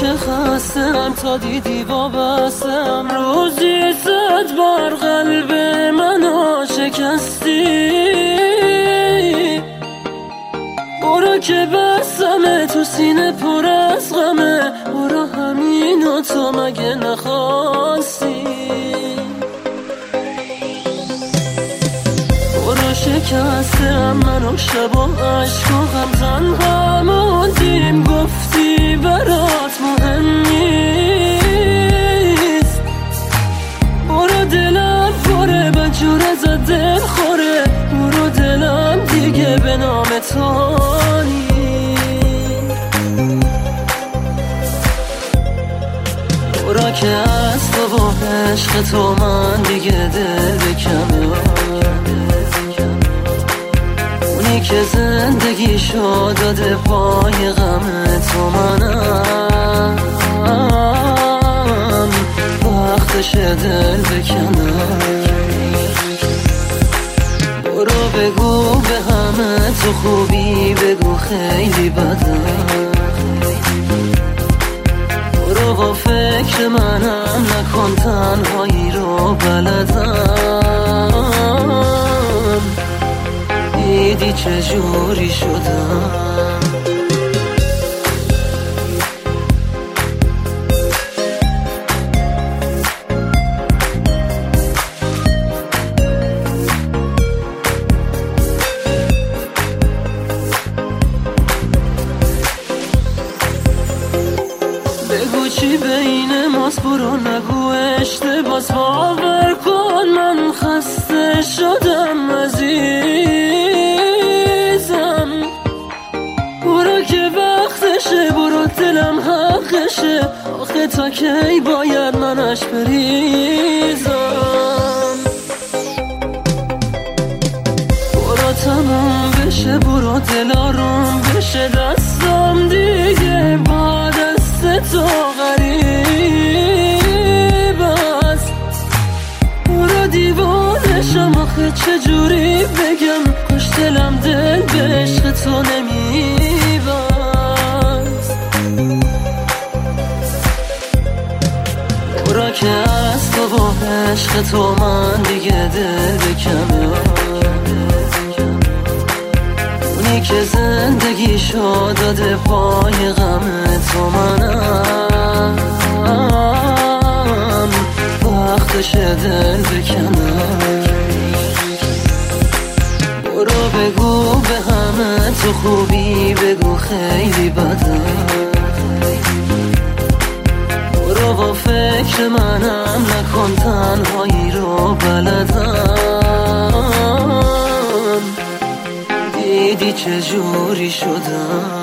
که خستم تا دیدی وابستم، روزی 100 بار قلب منو شکستی. برو که بستمه تو سینه پر از غمه، برو همینو تو مگه نخواستی. برو شکستم منو شب و عشق و غم، تنها موندیم گفتی برات مهم نیست. برو دلم پره بجور ازت دل خوره، برو دلم دیگه به نام تو نیست. برو که از تو و عشق تو من دیگه دل بکنم، اونی که زندگی شو داده پای غم تو منم، وقتش دل بکنم. برو بگو به همه تو خوبی، بگو خیلی بدم. برو با فکر منم نکن تنهایی رو بلدم، دیدی چجوری شدم. بگو چی بین ماست، برو نگو اشتباس، باور کن من خسته شدم عزیزم. برو که وقتشه، برو دلم حقشه، آخه تا کی باید منش بریزم. برو تموم بشه، برو دل آروم بشه، دستم دیگه با دست تو غریب است. برو دیوانشم آخه چجوری بگم، کاش دلم دل به عشق تو نمیبست. برو که از تو و عشق تو من دیگه دل بکنم، اونی که زندگی شو داده پای غم تو منم، وقتش دل بکنم. برو بگو به همه تو خوبی، بگو خیلی بدم. برو با فکر منم نکن تنهایی رو بلدم، دیدی چجوری شدم.